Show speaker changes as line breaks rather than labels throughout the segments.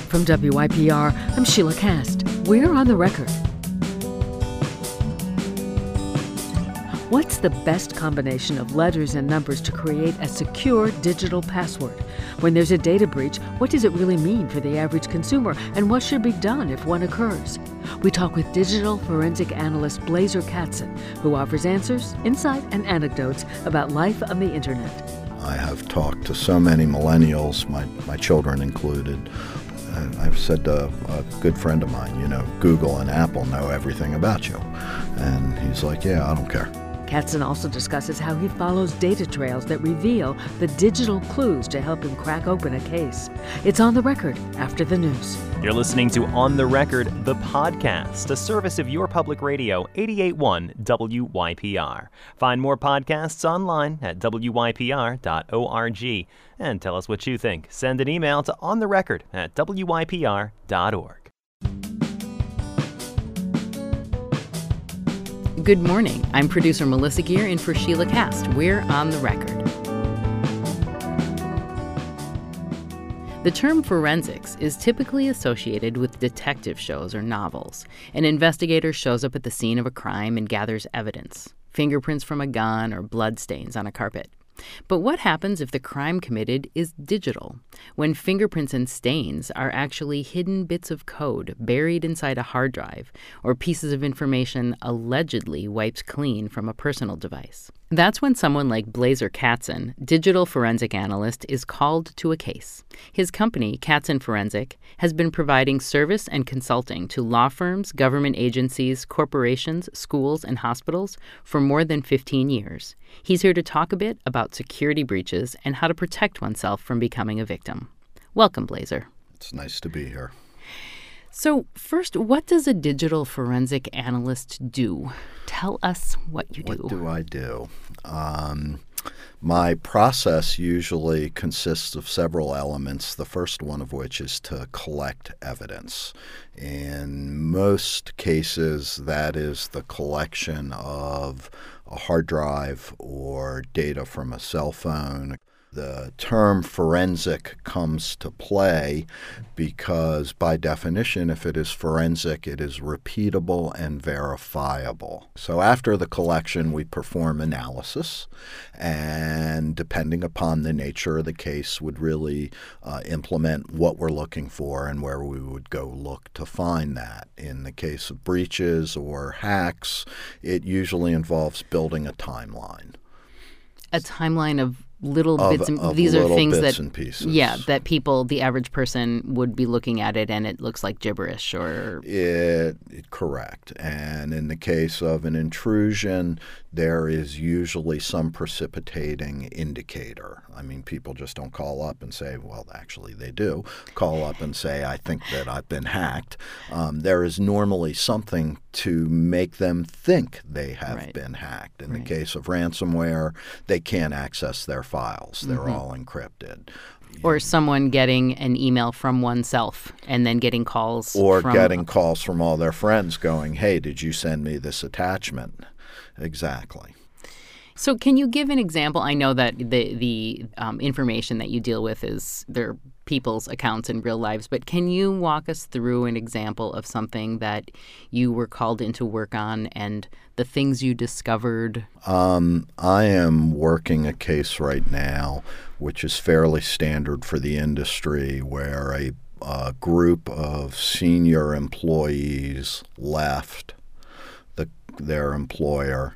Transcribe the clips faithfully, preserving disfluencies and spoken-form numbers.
From W Y P R, I'm Sheila Cast. We're on the record. What's the best combination of letters and numbers to create a secure digital password? When there's a data breach, what does it really mean for the average consumer, and what should be done if one occurs? We talk with digital forensic analyst Blazer Katzen, who offers answers, insight, and anecdotes about life on the internet.
I have talked to so many millennials, my, my children included. I've said to a good friend of mine, you know, Google and Apple know everything about you. And he's like, yeah, I don't care.
Katzen also discusses how he follows data trails that reveal the digital clues to help him crack open a case. It's On the Record after the news.
You're listening to On the Record, the podcast, a service of your public radio, eighty-eight point one W Y P R. Find more podcasts online at W Y P R dot org. And tell us what you think. Send an email to ontherecord at W Y P R dot org.
Good morning. I'm producer Melissa Gear in for Sheila Cast. We're On the Record. The term forensics is typically associated with detective shows or novels. An investigator shows up at the scene of a crime and gathers evidence, fingerprints from a gun or blood stains on a carpet. But what happens if the crime committed is digital, when fingerprints and stains are actually hidden bits of code buried inside a hard drive or pieces of information allegedly wiped clean from a personal device? That's when someone like Blazer Katzen, digital forensic analyst, is called to a case. His company, Katzen Forensic, has been providing service and consulting to law firms, government agencies, corporations, schools, and hospitals for more than fifteen years. He's here to talk a bit about security breaches and how to protect oneself from becoming a victim. Welcome, Blazer.
It's nice to be here.
So first, what does a digital forensic analyst do? Tell us what you do.
What do I do? Um, my process usually consists of several elements, the first one of which is to collect evidence. In most cases, that is the collection of a hard drive or data from a cell phone. The term forensic comes to play because, by definition, if it is forensic, it is repeatable and verifiable. So after the collection, we perform analysis, and depending upon the nature of the case, would really uh, implement what we're looking for and where we would go look to find that. In the case of breaches or hacks, it usually involves building a timeline.
A timeline of little
Of,
bits and
of
these
little
are things
bits
that
and pieces.
Yeah, that people, the average person, would be looking at it and it looks like gibberish or
It, it correct. And in the case of an intrusion, there is usually some precipitating indicator. I mean, people just don't call up and say, well, actually they do, call up and say, I think that I've been hacked. Um, there is normally something to make them think they have
Right.
been hacked. In
Right.
the case of ransomware, they can't access their files. They're
Mm-hmm.
all encrypted.
or someone getting an email from oneself and then getting calls
Or
from
getting calls from all their friends going, hey, did you send me this attachment? Exactly.
So can you give an example? I know that the the um, information that you deal with is their people's accounts in real lives, but can you walk us through an example of something that you were called in to work on and the things you discovered?
Um, I am working a case right now, which is fairly standard for the industry, where a, a group of senior employees left the, their employer,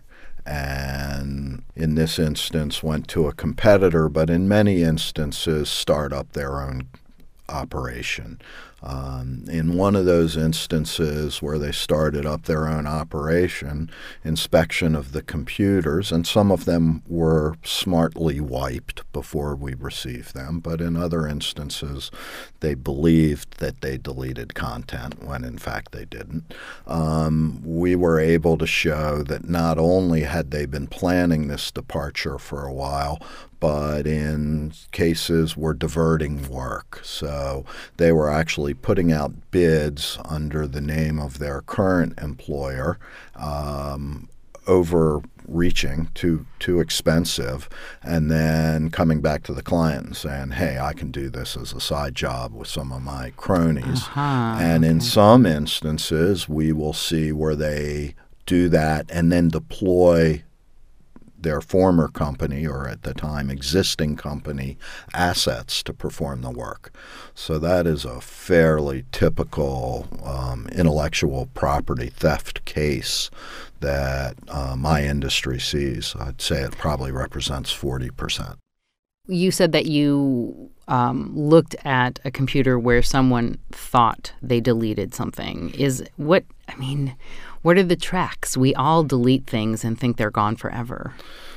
and in this instance went to a competitor, but in many instances start up their own operation. Um, in one of those instances where they started up their own operation, inspection of the computers, and some of them were smartly wiped before we received them, but in other instances they believed that they deleted content when in fact they didn't. Um, we were able to show that not only had they been planning this departure for a while, but in cases were diverting work. So they were actually putting out bids under the name of their current employer, um, overreaching, too too expensive, and then coming back to the client and saying, hey, I can do this as a side job with some of my cronies.
Uh-huh,
and
okay.
in some instances, we will see where they do that and then deploy their former company, or at the time existing company, assets to perform the work. So that is a fairly typical um, intellectual property theft case that uh, my industry sees. I'd say it probably represents forty percent.
You said that you um, looked at a computer where someone thought they deleted something. Is what, I mean, what are the tracks? We all delete things and think they're gone forever.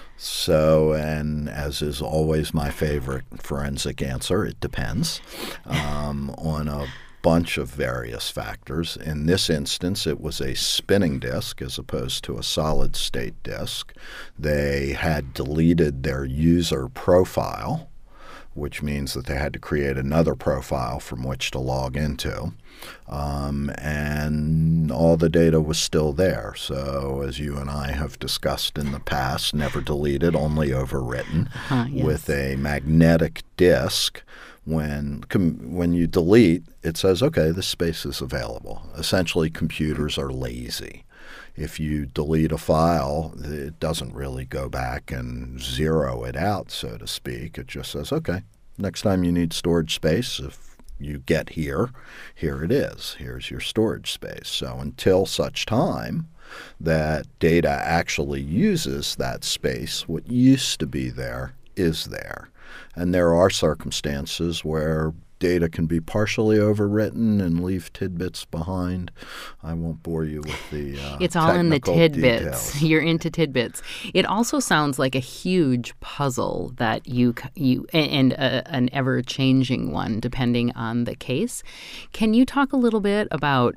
So, and as is always my favorite forensic answer, it depends um, on a bunch of various factors. In this instance, it was a spinning disk as opposed to a solid state disk. They had deleted their user profile, which means that they had to create another profile from which to log into. Um, and all the data was still there. So as you and I have discussed in the past, never deleted, only overwritten.
Uh-huh, yes.
With a magnetic disk, when com- when you delete, it says, okay, this space is available. Essentially, computers are lazy. If you delete a file, it doesn't really go back and zero it out, so to speak. It just says, okay, next time you need storage space, if you get here, here it is. Here's your storage space. So until such time that data actually uses that space, what used to be there is there. And there are circumstances where data can be partially overwritten and leave tidbits behind. I won't bore you with the uh,
It's all in the tidbits.
details.
You're into tidbits. It also sounds like a huge puzzle that you you and a, an ever-changing one depending on the case. Can you talk a little bit about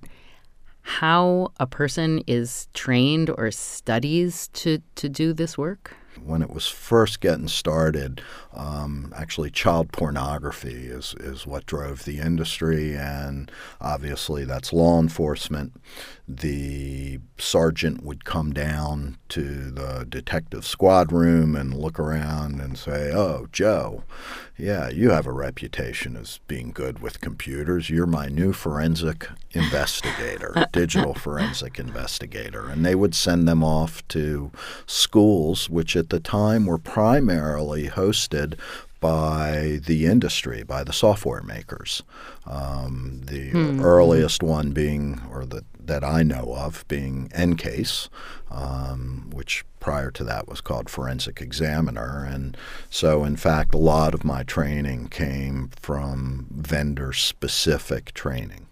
how a person is trained or studies to, to do this work?
When it was first getting started, um, actually child pornography is, is what drove the industry, and obviously that's law enforcement. The sergeant would come down to the detective squad room and look around and say, oh, Joe, yeah, you have a reputation as being good with computers. You're my new forensic investigator, digital forensic investigator. And they would send them off to schools, which at the time were primarily hosted by the industry, by the software makers. Um, the hmm. earliest one being, or the, that I know of, being Encase, um, which prior to that was called Forensic Examiner. And so, in fact, a lot of my training came from vendor-specific training.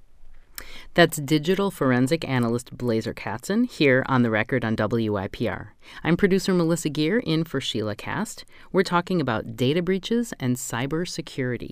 That's digital forensic analyst Blazer Katzen here on The Record on W I P R. I'm producer Melissa Gear in for Sheila Cast. We're talking about data breaches and cybersecurity.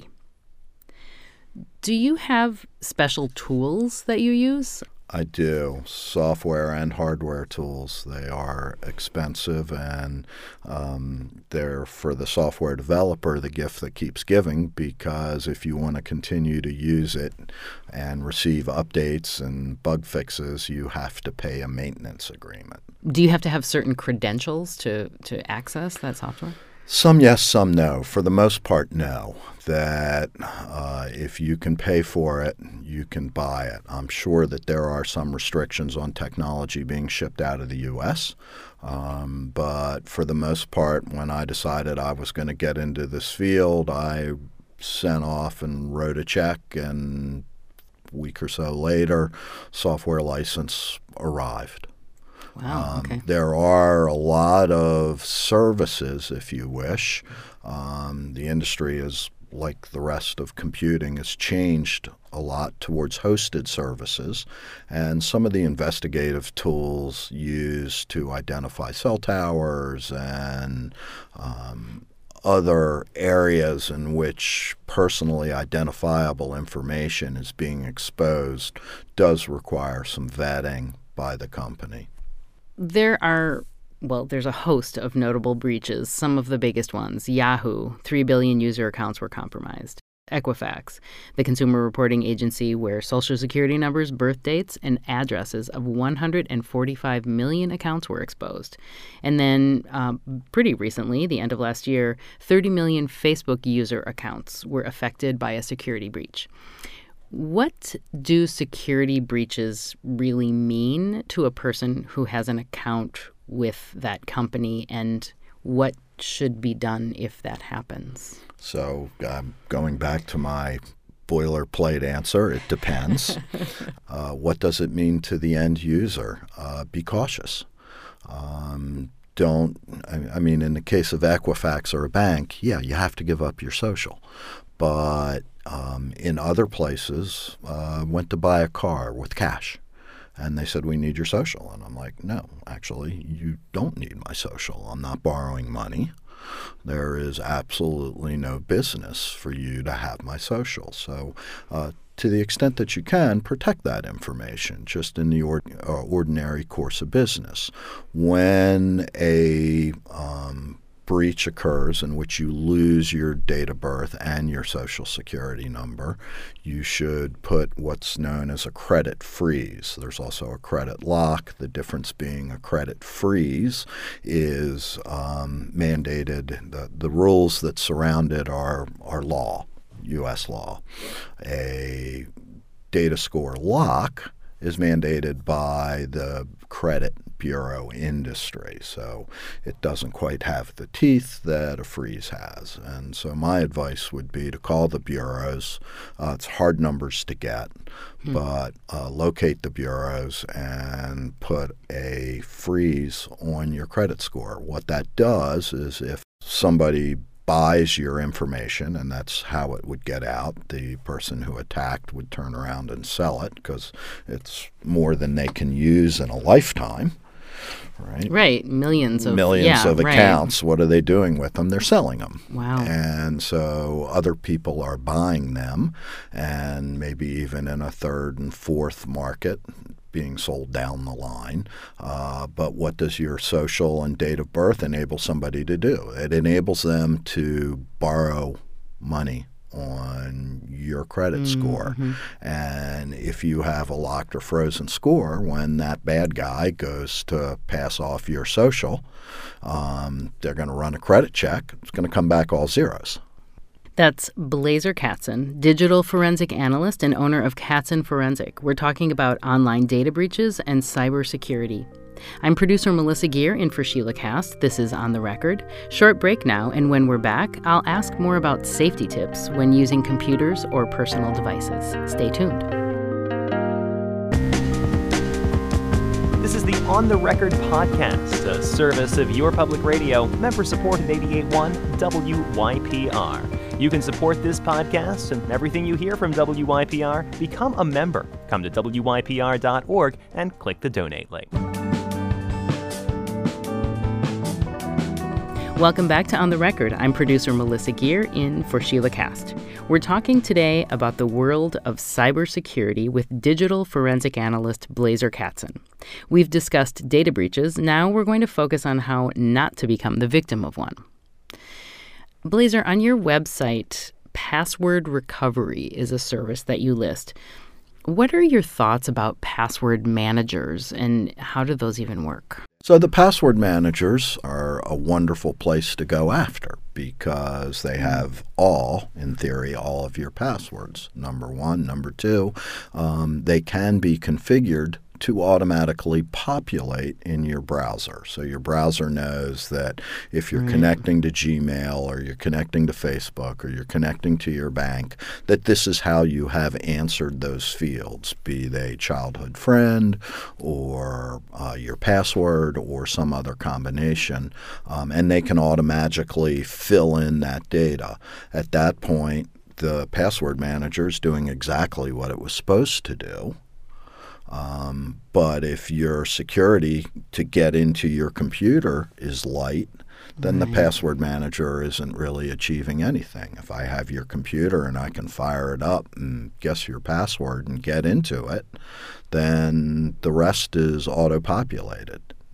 Do you have special tools that you use?
I do. Software and hardware tools. They are expensive, and um, they're, for the software developer, the gift that keeps giving, because if you want to continue to use it and receive updates and bug fixes, you have to pay a maintenance agreement.
Do you have to have certain credentials to, to access that software?
Some yes, some no. For the most part, no. That uh, if you can pay for it, you can buy it. I'm sure that there are some restrictions on technology being shipped out of the U S, um, but for the most part, when I decided I was going to get into this field, I sent off and wrote a check, and a week or so later, software license arrived.
Wow, okay.
Um, there are a lot of services, if you wish. Um, the industry is, like the rest of computing, has changed a lot towards hosted services. And some of the investigative tools used to identify cell towers and um, other areas in which personally identifiable information is being exposed does require some vetting by the company.
There are, well, there's a host of notable breaches. Some of the biggest ones. Yahoo, three billion user accounts were compromised. Equifax, the consumer reporting agency where Social Security numbers, birth dates, and addresses of one hundred forty-five million accounts were exposed. And then um, pretty recently, the end of last year, thirty million Facebook user accounts were affected by a security breach. What do security breaches really mean to a person who has an account with that company, and what should be done if that happens?
So um, going back to my boilerplate answer, it depends. uh, what does it mean to the end user? Uh, be cautious. Um, don't, I, I mean, in the case of Equifax or a bank, yeah, you have to give up your social. But um, in other places, uh, went to buy a car with cash. And they said, we need your social. And I'm like, no, actually, you don't need my social. I'm not borrowing money. There is absolutely no business for you to have my social. So uh, to the extent that you can, protect that information just in the or- uh, ordinary course of business. When a um, breach occurs in which you lose your date of birth and your social security number, you should put what's known as a credit freeze. There's also a credit lock. The difference being a credit freeze is um, mandated. The, the rules that surround it are, are law, U S law. A data score lock is mandated by the credit bureau industry, so it doesn't quite have the teeth that a freeze has. And so my advice would be to call the bureaus. Uh, it's hard numbers to get, hmm. but uh, locate the bureaus and put a freeze on your credit score. What that does is if somebody buys your information, and that's how it would get out. The person who attacked would turn around and sell it because it's more than they can use in a lifetime, right?
Right, millions of
millions
yeah,
of accounts. Right. What are they doing with them? They're selling them.
Wow.
And so other people are buying them, and maybe even in a third and fourth market, being sold down the line. Uh, but what does your social and date of birth enable somebody to do? It enables them to borrow money on your credit mm-hmm. score. And if you have a locked or frozen score, when that bad guy goes to pass off your social, um, they're going to run a credit check. It's going to come back all zeros.
That's Blazer Katzen, digital forensic analyst and owner of Katzen Forensic. We're talking about online data breaches and cybersecurity. I'm producer Melissa Gear in for Sheila Kast. This is On the Record. Short break now, and when we're back, I'll ask more about safety tips when using computers or personal devices. Stay tuned.
This is the On the Record podcast, a service of your public radio, member-supported eighty-eight point one W Y P R. You can support this podcast and everything you hear from W Y P R. Become a member. Come to W Y P R dot org and click the donate link.
Welcome back to On the Record. I'm producer Melissa Gear in for Sheila Kast. We're talking today about the world of cybersecurity with digital forensic analyst Blazer Katzen. We've discussed data breaches. Now we're going to focus on how not to become the victim of one. Blazer, on your website, Password Recovery is a service that you list. What are your thoughts about password managers, and how do those even work?
So the password managers are a wonderful place to go after because they have all, in theory, all of your passwords, number one. Number two, um, they can be configured to automatically populate in your browser. So your browser knows that if you're mm. connecting to Gmail or you're connecting to Facebook or you're connecting to your bank, that this is how you have answered those fields, be they childhood friend or uh, your password or some other combination. Um, and they can automatically fill in that data. At that point, the password manager is doing exactly what it was supposed to do. Um, but if your security to get into your computer is light, then right. the password manager isn't really achieving anything. If I have your computer and I can fire it up and guess your password and get into it, then the rest is auto-populated.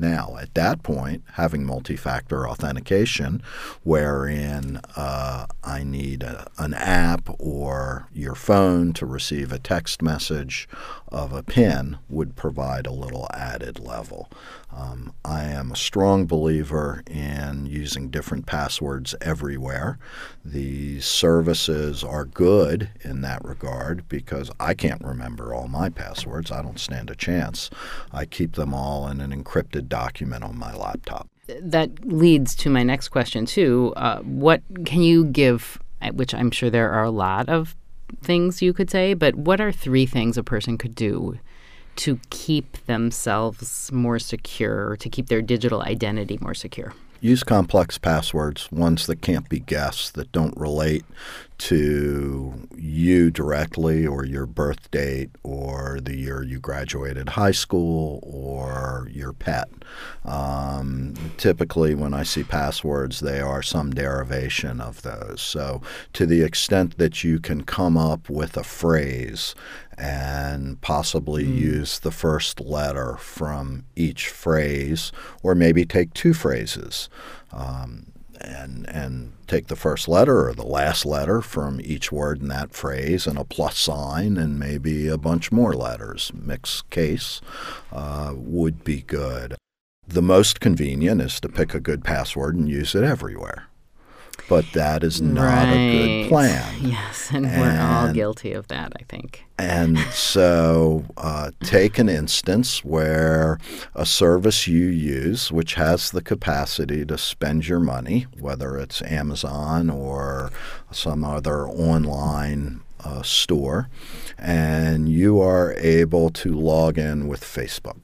Now, at that point, having multi-factor authentication, wherein uh, I need a, an app or your phone to receive a text message of a PIN, would provide a little added level. Um, I am a strong believer in using different passwords everywhere. These services are good in that regard because I can't remember all my passwords. I don't stand a chance. I keep them all in an encrypted document on my laptop.
That leads to my next question, too. Uh, what can you give, which I'm sure there are a lot of things you could say, but what are three things a person could do to keep themselves more secure, or to keep their digital identity more secure?
Use complex passwords, ones that can't be guessed, that don't relate to you directly or your birth date or the year you graduated high school or your pet. Um, typically, when I see passwords, they are some derivation of those. So to the extent that you can come up with a phrase and possibly mm. use the first letter from each phrase, or maybe take two phrases um, and and take the first letter or the last letter from each word in that phrase and a plus sign and maybe a bunch more letters. Mixed case uh, would be good. The most convenient is to pick a good password and use it everywhere. But that is not
right.
a good plan.
Yes, and, and we're all guilty of that, I think.
And so uh, take an instance where a service you use, which has the capacity to spend your money, whether it's Amazon or some other online uh, store, and you are able to log in with Facebook.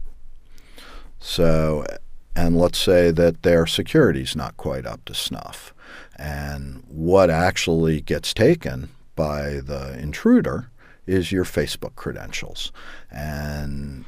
So, and let's say that their security is not quite up to snuff. And what actually gets taken by the intruder is your Facebook credentials. And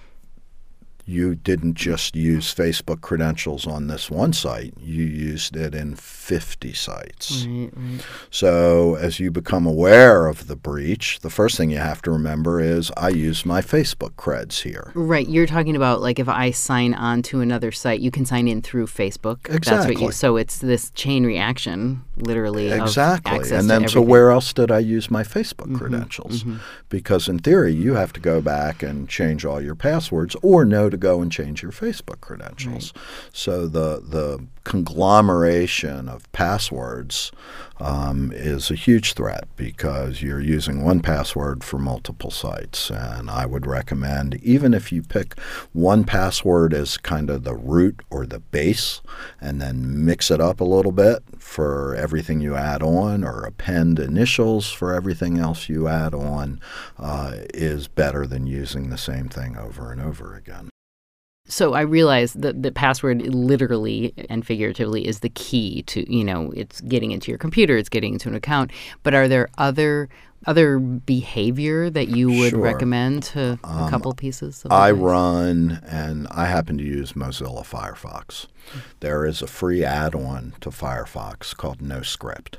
you didn't just use Facebook credentials on this one site. You used it in fifty sites.
Right, right.
So as you become aware of the breach, the first thing you have to remember is I use my Facebook creds here.
Right. You're talking about like if I sign on to another site, you can sign in through Facebook.
Exactly.
That's what you, so it's this chain reaction, literally,
exactly.
of access
And then
to
so where else did I use my Facebook mm-hmm, credentials? Mm-hmm. Because in theory, you have to go back and change all your passwords or know to go and change your Facebook credentials. Right. So the the conglomeration of passwords um, is a huge threat because you're using one password for multiple sites. And I would recommend, even if you pick one password as kind of the root or the base and then mix it up a little bit for everything you add on, or append initials for everything else you add on, uh, is better than using the same thing over and over again.
So I realize that the password literally and figuratively is the key to, you know, it's getting into your computer, it's getting into an account. But are there other other behavior that you would
sure.
recommend to a
um,
couple pieces of
I
advice?
run, and I happen to use Mozilla Firefox. There is a free add-on to Firefox called NoScript.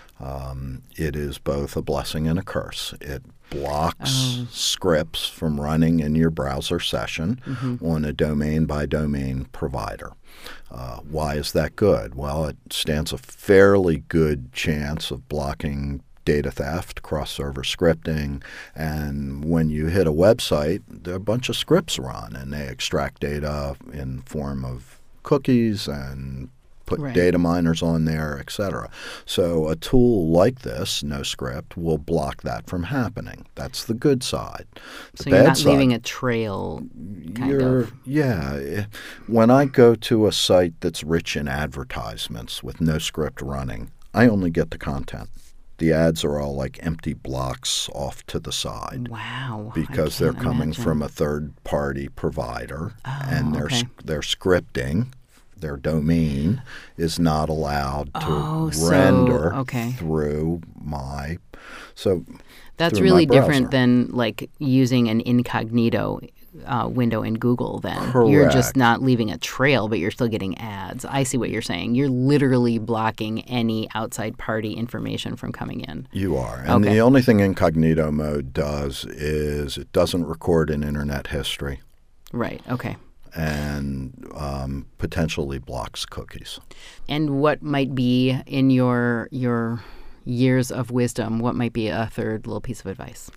Um, it is both a blessing and a curse. It blocks oh. scripts from running in your browser session mm-hmm. on a domain-by-domain provider. Uh, why is that good? Well, it stands a fairly good chance of blocking data theft, cross-server scripting, and when you hit a website, there are a bunch of scripts run, and they extract data in form of cookies and put right. data miners on there, et cetera. So a tool like this, NoScript, will block that from happening. That's the good side. The
so you're not
side,
leaving a trail, kind
you're,
of.
Yeah. When I go to a site that's rich in advertisements with NoScript running, I only get the content. The ads are all like empty blocks off to the side.
Wow.
Because they're coming
imagine.
from a third-party provider,
oh,
and they're
okay.
they're scripting. Their domain is not allowed to
oh,
render
so, okay.
through my so
that's really different than like using an incognito uh, window in Google. Then
Correct.
You're just not leaving a trail, but you're still getting ads. I see what you're saying. You're literally blocking any outside party information from coming in.
You are, and
okay.
the only thing incognito mode does is it doesn't record in internet history.
Right. Okay.
and um, potentially blocks cookies.
And what might be in your your years of wisdom, what might be a third little piece of advice?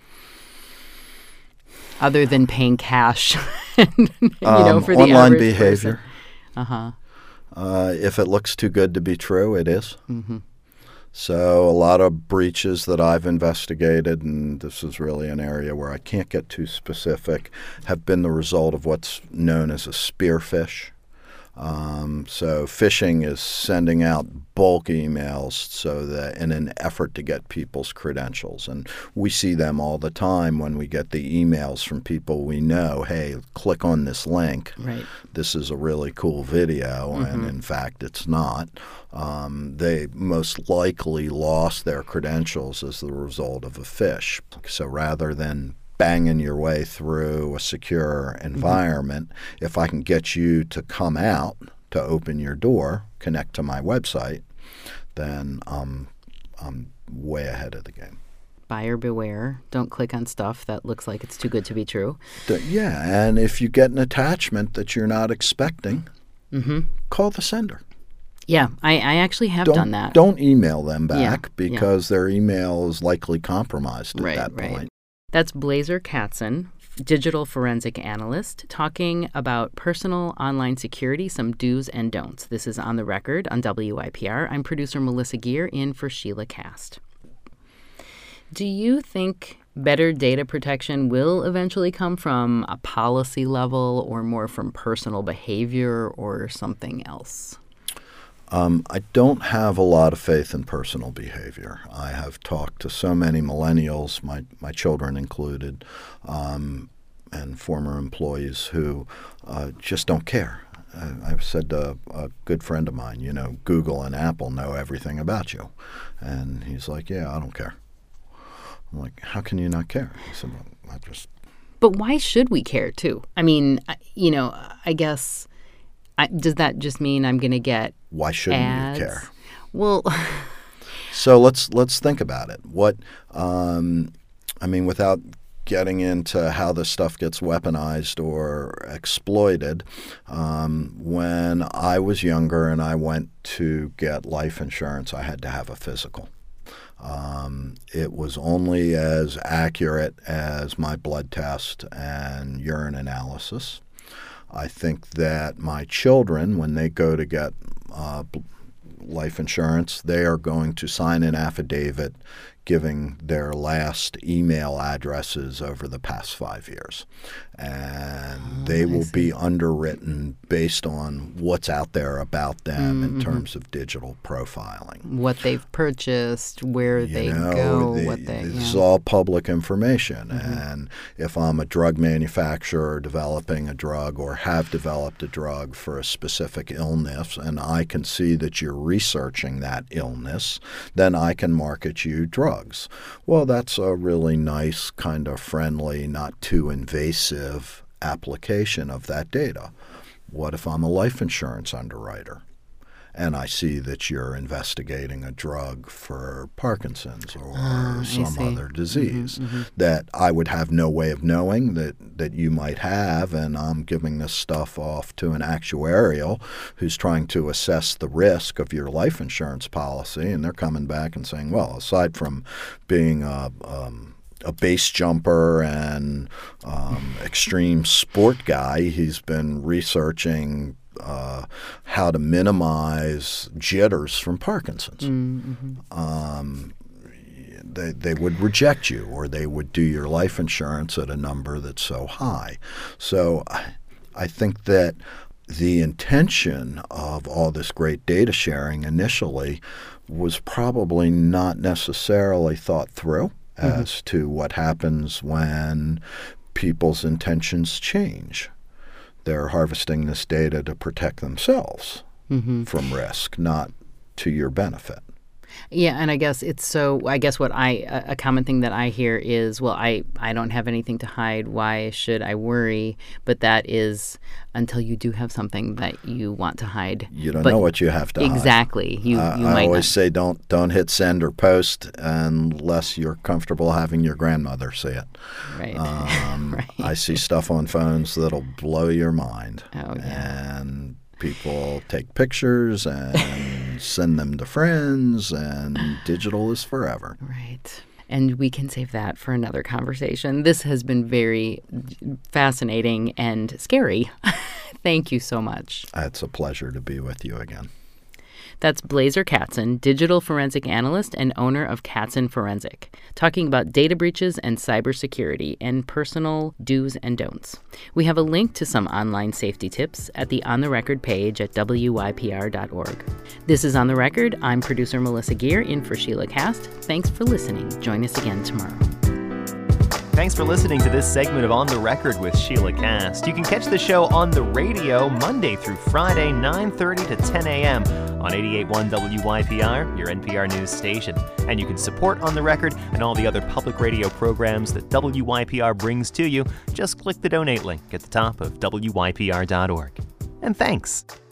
Other than paying cash, you know,
um,
for the
online
average
behavior.
Uh-huh.
Uh, if it looks too good to be true, it is.
Mm-hmm.
So a lot of breaches that I've investigated, and this is really an area where I can't get too specific, have been the result of what's known as a spearfish. Um, so phishing is sending out bulk emails so that in an effort to get people's credentials. And we see them all the time when we get the emails from people we know, hey, click on this link.
Right.
This is a really cool video,
Mm-hmm.
and in fact it's not. Um, they most likely lost their credentials as the result of a phish. So rather than banging your way through a secure environment, mm-hmm. if I can get you to come out to open your door, connect to my website, then um, I'm way ahead of the game.
Buyer beware. Don't click on stuff that looks like it's too good to be true.
The, yeah, and if you get an attachment that you're not expecting,
mm-hmm.
call the sender.
Yeah, I, I actually have
don't,
done that.
Don't email them back
yeah,
because
yeah.
their email is likely compromised at
right,
that
right.
point.
That's Blazer Katzen, digital forensic analyst, talking about personal online security, some do's and don'ts. This is On the Record on W I P R. I'm producer Melissa Gear, in for Sheila Cast. Do you think better data protection will eventually come from a policy level or more from personal behavior or something else?
Um, I don't have a lot of faith in personal behavior. I have talked to so many millennials, my, my children included, um, and former employees who uh, just don't care. Uh, I've said to a good friend of mine, you know, Google and Apple know everything about you. And he's like, yeah, I don't care. I'm like, how can you not care? He said, well, I just...
But why should we care, too? I mean, you know, I guess... I, does that just mean I'm going to get
Why shouldn't
ads?
you care?
Well,
so let's let's think about it. What um, I mean, without getting into how this stuff gets weaponized or exploited, um, when I was younger and I went to get life insurance, I had to have a physical. Um, it was only as accurate as my blood test and urine analysis. I think that my children, when they go to get uh, life insurance, they are going to sign an affidavit giving their last email addresses over the past five years. And oh, they will be underwritten based on what's out there about them mm-hmm. in terms of digital profiling.
What they've purchased, where
you
they
know,
go,
the,
what they...
This
yeah.
is all public information.
Mm-hmm.
And if I'm a drug manufacturer developing a drug or have developed a drug for a specific illness and I can see that you're researching that illness, then I can market you drugs. Well, that's a really nice, kind of friendly, not too invasive application of that data. What if I'm a life insurance underwriter and I see that you're investigating a drug for Parkinson's or
uh,
some other disease
mm-hmm, mm-hmm.
that I would have no way of knowing that, that you might have, and I'm giving this stuff off to an actuarial who's trying to assess the risk of your life insurance policy, and they're coming back and saying, well, aside from being a um, a base jumper and um, extreme sport guy, he's been researching Uh, how to minimize jitters from Parkinson's.
Mm-hmm.
Um, they, they would reject you, or they would do your life insurance at a number that's so high. So I, I think that the intention of all this great data sharing initially was probably not necessarily thought through mm-hmm. as to what happens when people's intentions change. They're harvesting this data to protect themselves mm-hmm. from risk, not to your benefit.
Yeah, and I guess it's so, I guess what I, a common thing that I hear is, well, I, I don't have anything to hide. Why should I worry? But that is until you do have something that you want to hide.
You don't
but
know what you have to
exactly.
hide.
You,
uh,
you
I
might
always
not.
say don't don't hit send or post unless you're comfortable having your grandmother see it.
Right.
Um,
right.
I see stuff on phones that'll blow your mind.
Oh, yeah.
And people take pictures and send them to friends, and digital is forever.
Right. And we can save that for another conversation. This has been very fascinating and scary. Thank you so much.
It's a pleasure to be with you again.
That's Blazer Katzen, digital forensic analyst and owner of Katzen Forensic, talking about data breaches and cybersecurity and personal do's and don'ts. We have a link to some online safety tips at the On the Record page at W Y P R dot org. This is On the Record. I'm producer Melissa Gear in for Sheila Cast. Thanks for listening. Join us again tomorrow.
Thanks for listening to this segment of On the Record with Sheila Cast. You can catch the show on the radio Monday through Friday, nine thirty to ten a.m. on eighty-eight point one W Y P R, your N P R news station. And you can support On the Record and all the other public radio programs that W Y P R brings to you. Just click the donate link at the top of W Y P R dot org. And thanks.